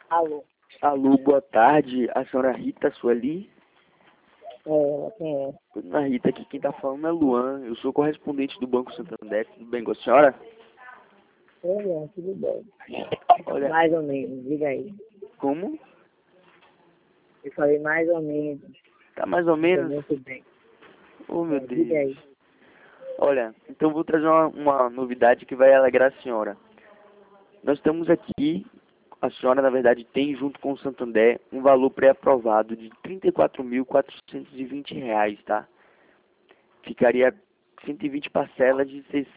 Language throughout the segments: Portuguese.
Alô? Alô, boa tarde. A senhora Rita Sueli? Quem é? Dona Rita, aqui quem tá falando é Luan. Eu sou correspondente do Banco Santander. Tudo bem com a senhora? Oi, tudo bem. Olha, Mais ou menos, diga aí. como? Eu falei mais ou menos, Tá mais ou não sei menos? muito bem. Oh, meu Diga aí. Deus. Olha, então vou trazer uma novidade que vai alegrar a senhora. Nós estamos aqui, a senhora, na verdade, tem junto com o Santander um valor pré-aprovado de R$ 34.420, tá? Ficaria 120 parcelas de R$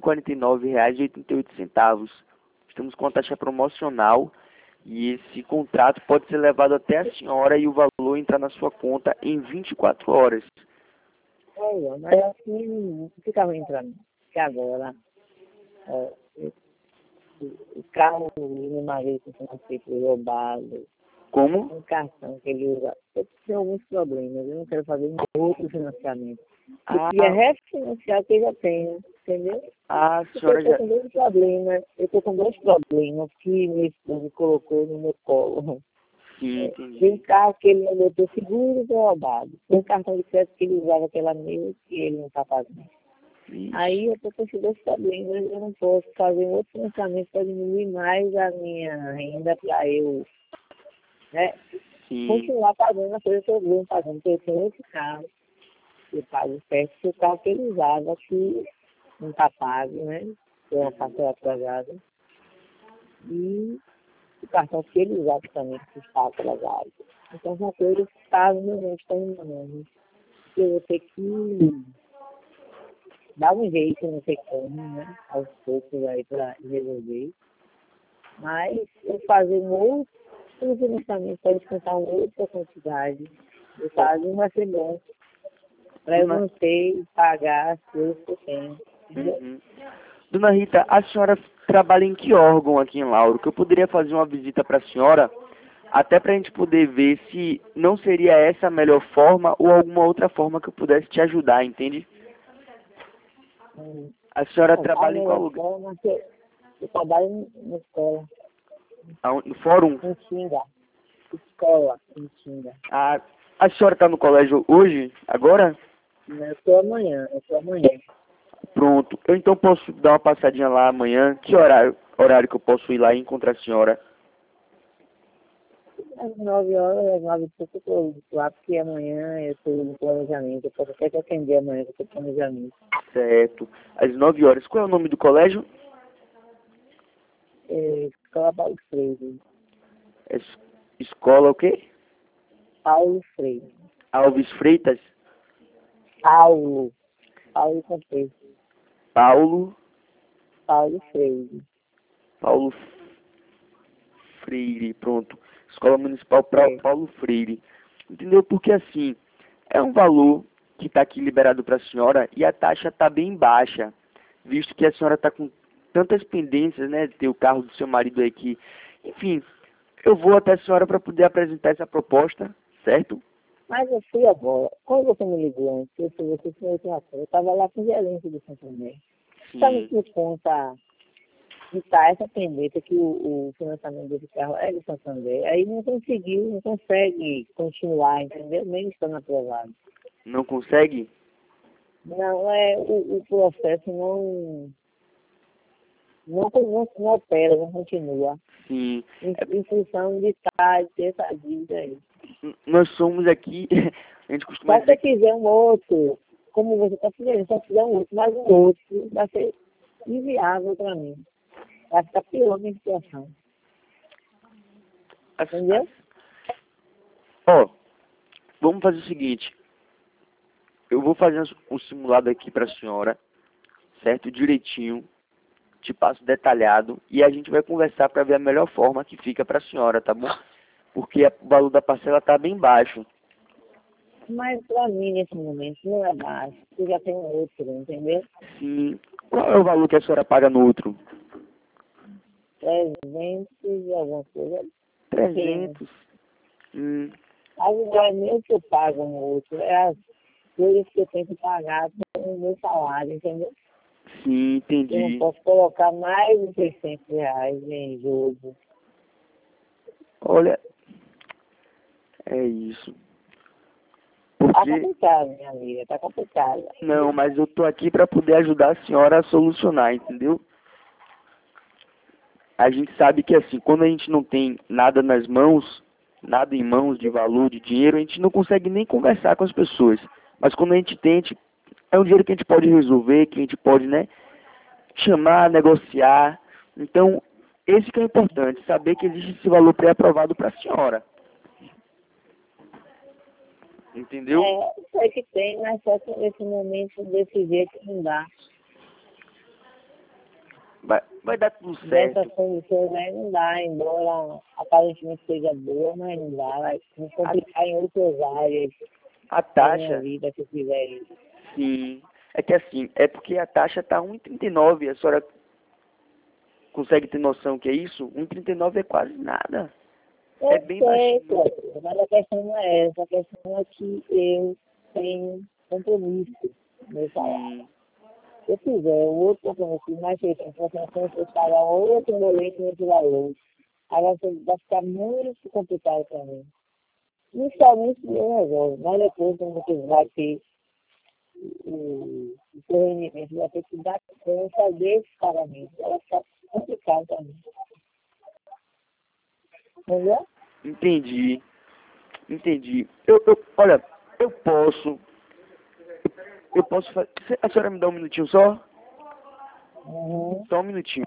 649,88. Estamos com a taxa promocional e esse contrato pode ser levado até a senhora e o valor entrar na sua conta em 24 horas. Olha, mas assim não ficava entrando. Porque agora, ó, o carro do meu marido foi roubado, Como? um cartão que ele usa. Eu tenho alguns problemas, eu não quero fazer um outro financiamento. Eu Ah, queria refinanciar o que eu já tenho, entendeu? a Porque eu senhora estou já... com dois problemas. Eu estou com dois problemas que meu esposo colocou no meu colo. Sim, Tem um entendi. carro que ele não botou seguro e foi roubado. Tem um cartão de crédito que ele usava aquela mês que ele não está pagando. Aí Vixe, eu estou com esses dois problemas. Eu não posso fazer um outro financiamento para diminuir mais a minha renda para eu, né, sim. continuar pagando a coisa que eu venho pagando. Porque eu tenho outro carro. Eu pago perto do carro que ele usava que não está pago, né? Tem uma parcela atrasada. E o cartão que ele usava também, que está atrasado. Então, são coisas que estavam no meu estão no nome. Eu vou ter que dar um jeito, não sei como, né? Aos poucos aí para resolver. Mas eu fazer um outro financiamento para descontar uma outra quantidade. Eu faço vai ser bom para eu Dona... manter e pagar as coisas que eu tenho. Entendeu? Uhum. Dona Rita, a senhora trabalha em que órgão aqui em Lauro? Que eu poderia fazer uma visita para a senhora, até para a gente poder ver se não seria essa a melhor forma ou alguma outra forma que eu pudesse te ajudar, entende? Hum. A senhora Não, a trabalha em qual melhor lugar? forma é que eu trabalho na escola, No fórum? em Tinga. Escola, em Tinga. A senhora está no colégio hoje? Agora? Eu estou amanhã, Pronto. Eu então posso dar uma passadinha lá amanhã. Que horário que eu posso ir lá e encontrar a senhora? Às 9 horas, às 9 e pouco, eu estou lá, porque amanhã eu estou no planejamento. Eu posso até te atender amanhã, porque eu estou no planejamento. Certo. Às 9 horas. Qual é o nome do colégio? Escola Paulo Freire. Escola o quê? Paulo Freire. Alves Freitas? Paulo. Paulo com P. Paulo. Paulo Freire. Paulo Freire. Pronto. Escola Municipal É. Paulo Freire. Entendeu? Porque assim, é um valor que está aqui liberado para a senhora e a taxa está bem baixa, visto que a senhora está com tantas pendências, né? De ter o carro do seu marido aí que... Enfim, eu vou até a senhora para poder apresentar essa proposta, certo? Mas eu fui agora. Quando você me ligou antes, você foi outra coisa. Eu estava lá com o gerente do Santander. Está me Sim. por conta de estar essa tendência que o financiamento desse carro é do Santander. Aí não conseguiu, não consegue continuar, entendeu? Nem estando aprovado. Não consegue? Não, o processo não opera, não continua. Sim. Em função de estar, de ter essa dívida aí. Nós somos aqui, a gente costuma Só se dizer você que fizer um outro, como você está fazendo, só fizer um outro, mas um outro vai ser inviável para mim. Vai ficar pior a minha situação. Entendeu? ó, vamos fazer o seguinte, eu vou fazer um simulado aqui para a senhora, certo? Direitinho, te passo detalhado e a gente vai conversar para ver a melhor forma que fica para a senhora, tá bom? Porque o valor da parcela está bem baixo. Mas para mim, nesse momento, não é baixo. Eu já tenho outro, entendeu? Sim. Qual é o valor que a senhora paga no outro? 300 e alguma coisa. Pequeno. 300. Hum, Mas não é nem o que eu pago no outro, é as coisas que eu tenho que pagar com o meu salário, entendeu? sim, Eu não entendi. posso colocar mais de R$ 600 em jogo. Olha, é isso. Tá Porque, complicado, minha amiga, tá complicado. não, mas eu tô aqui para poder ajudar a senhora a solucionar, entendeu? A gente sabe que assim, quando a gente não tem nada nas mãos, nada em mãos de valor, de dinheiro, a gente não consegue nem conversar com as pessoas. Mas quando a gente tem, é um dinheiro que a gente pode resolver, que a gente pode, né, chamar, negociar. Então, esse que é importante, saber que existe esse valor pré-aprovado para a senhora. Entendeu? Sei que tem, mas só que nesse momento, desse jeito, não dá. Vai dar tudo Dessas certo. condições aí não dá, embora aparentemente seja boa, mas não dá. Vai me complicar em outras áreas A da minha taxa, vida se eu fizer isso. sim. É que assim, é porque a taxa está 1,39. A senhora consegue ter noção que é isso? 1,39 é quase nada. É Eu bem sei, baixinho. pô, mas a questão não é essa, a questão é que eu tenho compromisso no meu salário. Sim. Se eu fizer o outro compromisso mais 600%, eu pagar outro boleto nesse valor. Aí vai ficar muito complicado para mim. Inicialmente eu resolvo, mas depois quando você vai ter o seu rendimento, vai ter que dar conta desse pagamento. Vai ficar complicado para mim. Entendeu? Entendi. Entendi. Olha, eu posso fazer. A senhora me dá um minutinho só? Uhum. Só um minutinho.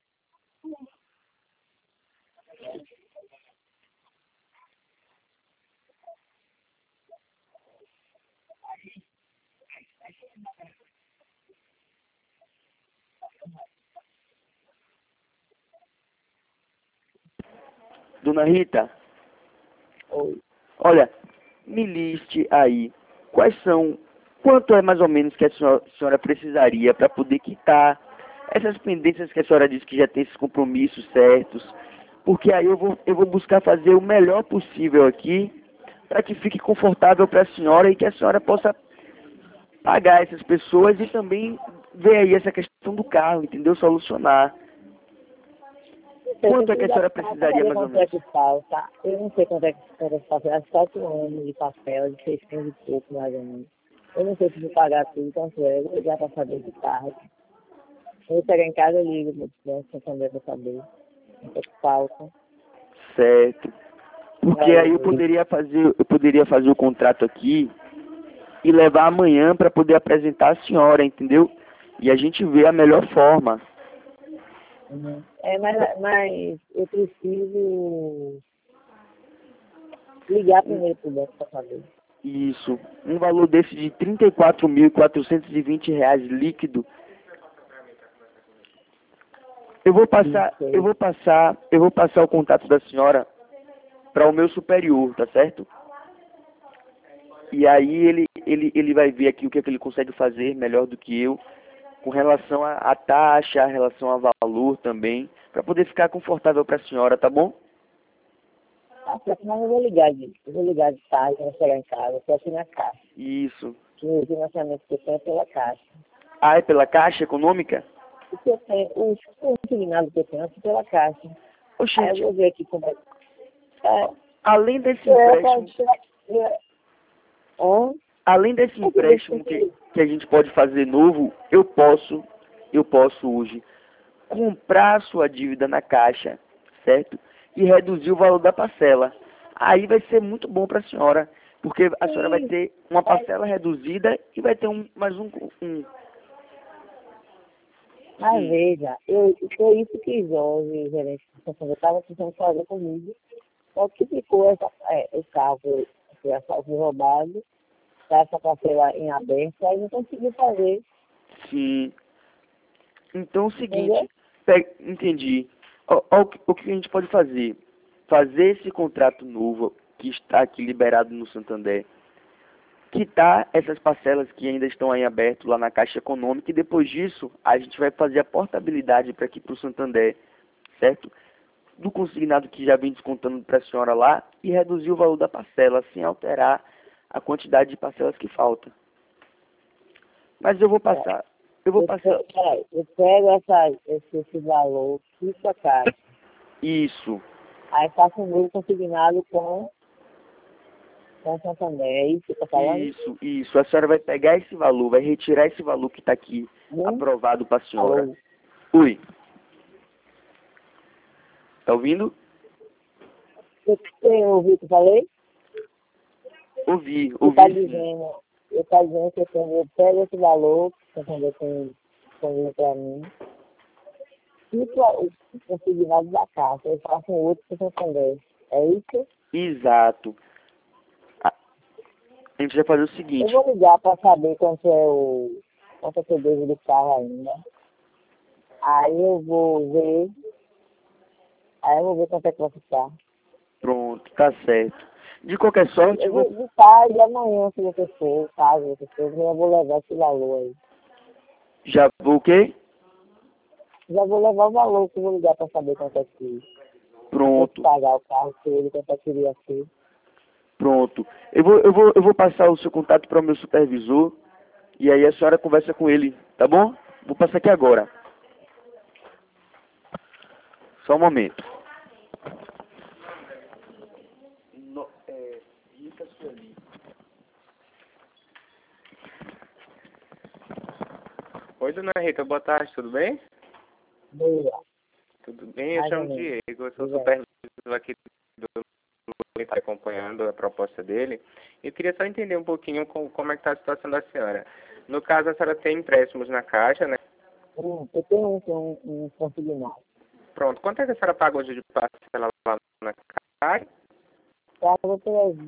Dona Rita, Ou, olha, me liste aí quanto é mais ou menos que a senhora precisaria para poder quitar essas pendências que a senhora disse que já tem esses compromissos certos, porque aí eu vou buscar fazer o melhor possível aqui para que fique confortável para a senhora e que a senhora possa pagar essas pessoas e também ver aí essa questão do carro, entendeu? Solucionar. eu tenho Quanto é que que a ligar senhora para cá para precisaria saber mais ou quanto é menos? que falta. Eu não sei quanto é que falta. É 4 anos de papel, de 600 e pouco, mais ou menos. Eu não sei se vou pagar tudo, quanto é. Eu vou ligar para saber de carro. Eu vou chegar em casa, eu ligo para o banco também para saber quanto é que falta. Certo. Porque Aí aí eu vou. eu poderia fazer o contrato aqui e levar amanhã para poder apresentar a senhora, entendeu? E a gente vê a melhor forma. Uhum. Mas eu preciso ligar Um- primeiro para o banco para saber. Isso. Um valor desse de R$ 34.420 líquido. Não sei. Eu vou passar o contato da senhora para o meu superior, tá certo? E aí ele vai ver aqui o que é que ele consegue fazer melhor do que eu, com relação à taxa, a relação a valor também, para poder ficar confortável para a senhora, tá bom? Ah, mas eu vou ligar eu vou ligar de tarde, quando eu chegar em casa, eu estou aqui na caixa. Isso. Que o financiamento que eu tenho é pela caixa. Ah, é pela Caixa Econômica? O que eu tenho, o consignado que eu tenho é pela caixa. Aí eu Oxente, vou ver aqui como é. É, além desse pode empréstimo, ser. Hã? além desse É que deixa empréstimo que a gente pode fazer novo, eu posso hoje comprar a sua dívida na Caixa, certo? E reduzir o valor da parcela. Aí vai ser muito bom para a senhora, porque a senhora vai sim, ter uma mas, parcela reduzida e vai ter um. mas Sim, veja, foi isso que Jorge, gerente de função, eu estava tentando fazer comigo. Só que ficou o carro foi roubado, tá essa parcela em aberto, aí não consegui fazer, sim. Então é o entendeu? seguinte, entendi. O que a gente pode fazer? Fazer esse contrato novo que está aqui liberado no Santander, quitar essas parcelas que ainda estão aí abertas lá na Caixa Econômica e depois disso a gente vai fazer a portabilidade para aqui para o Santander, certo? Do consignado que já vem descontando para a senhora lá e reduzir o valor da parcela sem alterar a quantidade de parcelas que falta. Mas eu vou passar Eu pego esse valor, fico a caixa. isso. Aí faço um novo consignado com o Santander. É isso que você está falando? Isso. A senhora vai pegar esse valor, vai retirar esse valor que está aqui aprovado para a senhora. Alô? Oi. Tá ouvindo? Você ouviu o que eu falei? Ouvi Eu tá sim. dizendo que eu pego esse valor que o Santander tem disponível para mim, e o consignado da Caixa, eu faço um outro com o Santander. É isso? Exato. A gente vai fazer o Eu seguinte. vou ligar para saber quanto é que eu devo do carro ainda. Aí eu vou ver quanto é que vai ficar. Pronto, tá certo. De qualquer sorte, Eu vou de tarde amanhã, se você for, caso você for, eu vou levar esse valor aí. já vou o quê? Já vou levar o valor que eu vou ligar para saber quanto é que vou Pronto, pagar o carro que ele, quanto é que iria ser. pronto. Eu vou passar o seu contato para o meu supervisor e aí a senhora conversa com ele, tá bom? Vou passar aqui agora. Só um momento. Oi, dona Rita, boa tarde, tudo bem? Boa, Tudo bem, eu mais ou chamo menos. Diego, eu sou Diga aí. supervisor aqui do está acompanhando a proposta dele. E queria só entender um pouquinho como é que está a situação da senhora. No caso, a senhora tem empréstimos na Caixa, né? Eu tenho um consignado. Pronto, quanto é que a senhora paga hoje de parcela lá na Caixa? Pago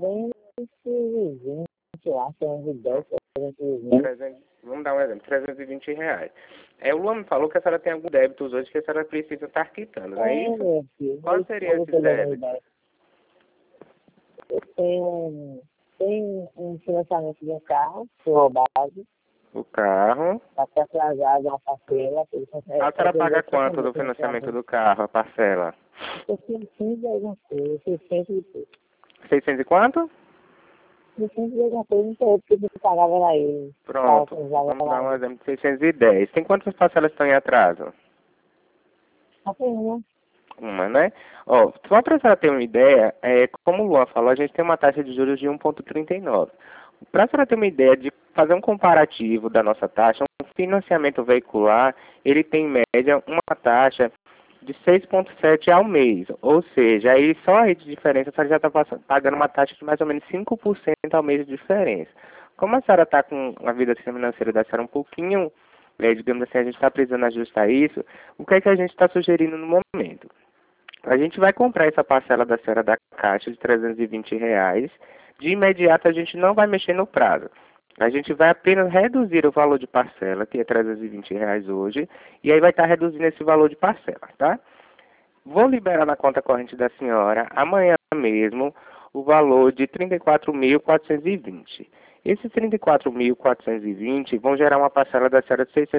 320, eu acho, 310, 320. 300, vamos dar um exemplo, R$ 320. O Luan me falou que a senhora tem algum débitos hoje que a senhora precisa estar quitando, não é isso? Meu filho, Qual seria eu esse vou dar uma débito? ideia. Eu tenho um financiamento de um carro, foi roubado, O carro. está até atrasado uma parcela. A senhora paga quanto do financiamento do carro, a parcela? Eu tenho 600 e alguma coisa, 600 e pouco. 600 e quanto? 600 e alguma coisa, não sei, porque você pagava lá ele. Pronto, vamos dar um exemplo de 610. Tem quantas parcelas estão em atraso? Apenas, Uma, né? Ó, só para você ter uma ideia, como o Luan falou, a gente tem uma taxa de juros de 1,39. Para você ter uma ideia de fazer um comparativo da nossa taxa, um financiamento veicular, ele tem em média uma taxa de 6,7 ao mês. Ou seja, aí só aí de diferença você já está pagando uma taxa de mais ou menos 5% ao mês de diferença. Como a senhora está com a vida financeira da senhora um pouquinho, digamos assim, a gente está precisando ajustar isso, o que é que a gente está sugerindo no momento? A gente vai comprar essa parcela da senhora da Caixa de R$ 320. De imediato a gente não vai mexer no prazo. A gente vai apenas reduzir o valor de parcela, que é R$ 320 hoje, e aí vai estar reduzindo esse valor de parcela, tá? Vou liberar na conta corrente da senhora amanhã mesmo o valor de R$ 34.420. Esses R$ 34.420 vão gerar uma parcela da senhora de R$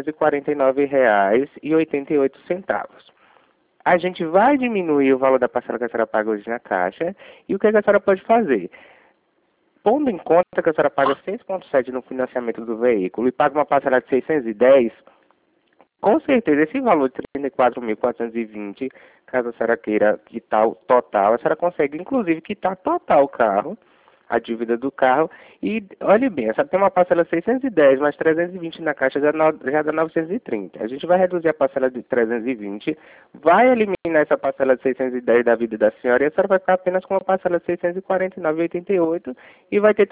649,88. A gente vai diminuir o valor da parcela que a senhora paga hoje na Caixa. E o que a senhora pode fazer? Pondo em conta que a senhora paga 6,7 no financiamento do veículo e paga uma parcela de 610, com certeza esse valor de 34.420, caso a senhora queira quitar o total, a senhora consegue inclusive quitar total o carro, a dívida do carro. E olhe bem, essa tem uma parcela de 610, mais 320 na Caixa já dá 930. A gente vai reduzir a parcela de 320, vai eliminar essa parcela de 610 da vida da senhora e a senhora vai ficar apenas com uma parcela de 649,88 e vai ter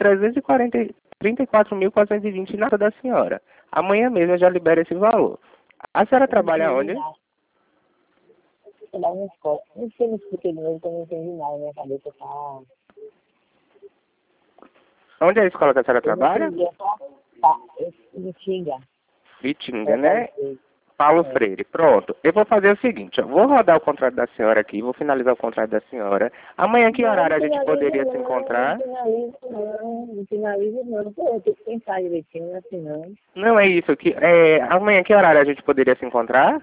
34.420 na conta da senhora. Amanhã mesmo eu já libero esse valor. A senhora trabalha onde? trabalho na escola. Não sei me expliquei de novo, que eu não entendi nada, minha cabeça tá... Onde é a escola que a senhora Eu não trabalha? entendi, tá, me xinga. Vitinga, né? Paulo Freire. Pronto. Eu vou fazer o seguinte, ó. Vou rodar o contrato da senhora aqui, vou finalizar o contrato da senhora. Amanhã, que horário a gente poderia se encontrar? Não finaliza não. Pô, eu tenho que pensar direitinho, assim não. Não é isso. Amanhã, que horário a gente poderia se encontrar?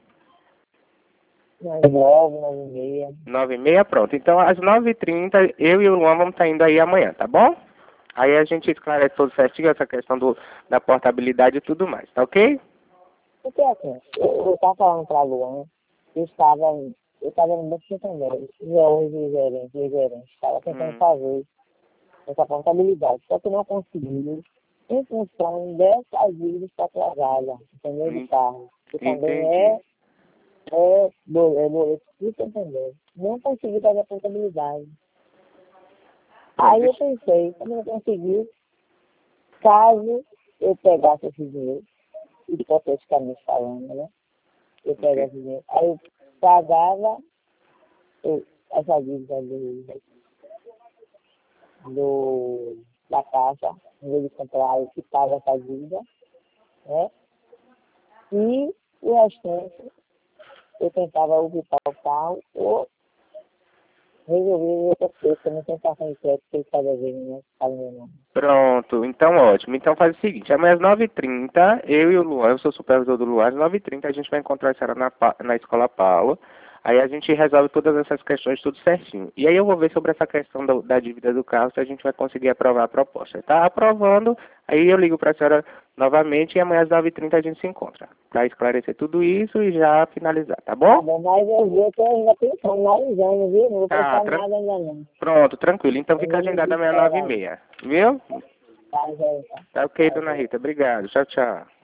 9, 9h30. 9h30, pronto. Então, às 9h30, eu e o Luan vamos estar indo aí amanhã, tá bom? Aí a gente esclarece todo certinho essa questão da portabilidade e tudo mais, tá ok? Porque assim, eu estava falando para a Luan, eu eu estava no Banco Santander, o gerente, estava tentando fazer essa contabilidade, só que não conseguiu, em função dessa dívida está atrasada, entendeu? Do carro, que também é boleto do Santander. Não consegui fazer a contabilidade. Aí eu pensei, como eu consegui, caso eu pegasse esse dinheiro, hipoteticamente falando, né? Eu pegasse esse dinheiro, aí eu pagava essa dívida da casa, em vez de comprar, eu quitava essa dívida, né? E o restante, eu tentava ocupar o carro ou resolver outra coisa, eu não tentava em crédito, que ele estava vendo, né? Estava meu nome. Pronto, então ótimo. Então faz o seguinte, amanhã às 9h30, eu e o Luan, eu sou supervisor do Luan, às 9h30 a gente vai encontrar a senhora na Escola Paulo. Aí a gente resolve todas essas questões tudo certinho. E aí eu vou ver sobre essa questão da dívida do carro, se a gente vai conseguir aprovar a proposta. Tá aprovando, aí eu ligo para a senhora novamente e amanhã às 9h30 a gente se encontra. Para esclarecer tudo isso e já finalizar, tá bom? Tá bom, mas eu vi que eu ainda estou analisando, viu? Não vou pensar nada ainda não. Pronto, tranquilo. Então fica agendado amanhã às 9h30, viu? Tá, já. Tá ok, dona Rita. Obrigado. Tchau, tchau.